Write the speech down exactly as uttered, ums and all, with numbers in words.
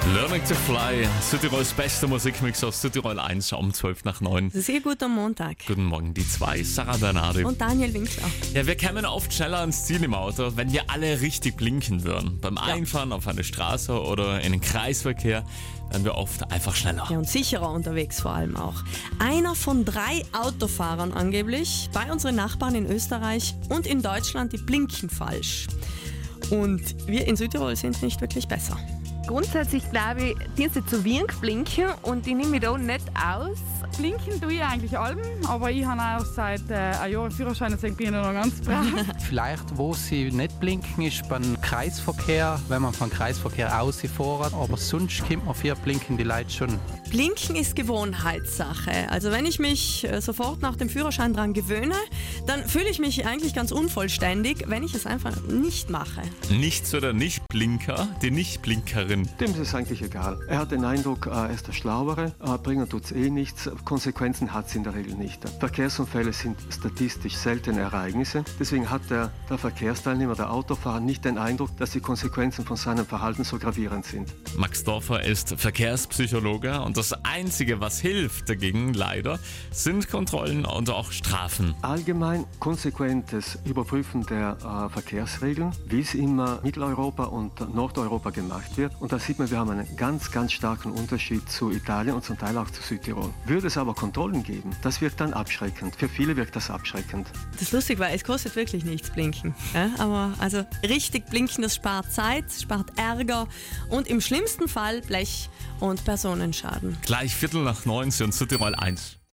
Learning to Fly, Südtirols beste Musikmix auf Südtirol eins um zwölf nach neun. Sehr gut am Montag. Guten Morgen, die zwei, Sarah Bernardi. Und Daniel Winkler. Ja, wir kämen oft schneller ans Ziel im Auto, wenn wir alle richtig blinken würden. Beim Einfahren auf eine Straße oder in den Kreisverkehr wären wir oft einfach schneller. Ja, und sicherer unterwegs vor allem auch. Einer von drei Autofahrern angeblich bei unseren Nachbarn in Österreich und in Deutschland, die blinken falsch. Und wir in Südtirol sind nicht wirklich besser. Grundsätzlich glaube ich, die sind zu wenig blinken und ich nehme mich da nicht aus. Blinken tue ich eigentlich allem, aber ich habe auch seit äh, einem Jahr einen Führerschein, deswegen bin ich noch ganz brav. Vielleicht, wo sie nicht blinken, ist beim Kreisverkehr, wenn man vom Kreisverkehr ausfährt. Aber sonst kommt man für blinken die Leute schon. Blinken ist Gewohnheitssache. Also wenn ich mich äh, sofort nach dem Führerschein dran gewöhne, dann fühle ich mich eigentlich ganz unvollständig, wenn ich es einfach nicht mache. Nichts oder Nicht-Blinker, die Nicht-Blinkerin. Dem ist es eigentlich egal. Er hat den Eindruck, er ist der Schlauere, bringen tut es eh nichts, Konsequenzen hat es in der Regel nicht. Verkehrsunfälle sind statistisch seltene Ereignisse, deswegen hat der, der Verkehrsteilnehmer, der Autofahrer, nicht den Eindruck, dass die Konsequenzen von seinem Verhalten so gravierend sind. Max Dorfer ist Verkehrspsychologe und das Einzige, was hilft dagegen, leider, sind Kontrollen und auch Strafen. Allgemein konsequentes Überprüfen der äh, Verkehrsregeln, wie es in äh, Mitteleuropa und Nordeuropa gemacht wird. Und da sieht man, wir haben einen ganz, ganz starken Unterschied zu Italien und zum Teil auch zu Südtirol. Würde es aber Kontrollen geben, das wirkt dann abschreckend. Für viele wirkt das abschreckend. Das ist lustig, weil es kostet wirklich nichts blinken. Ja? Aber also richtig blinken, das spart Zeit, spart Ärger und im schlimmsten Fall Blech- und Personenschaden. Gleich Viertel nach neun und Südtirol eins.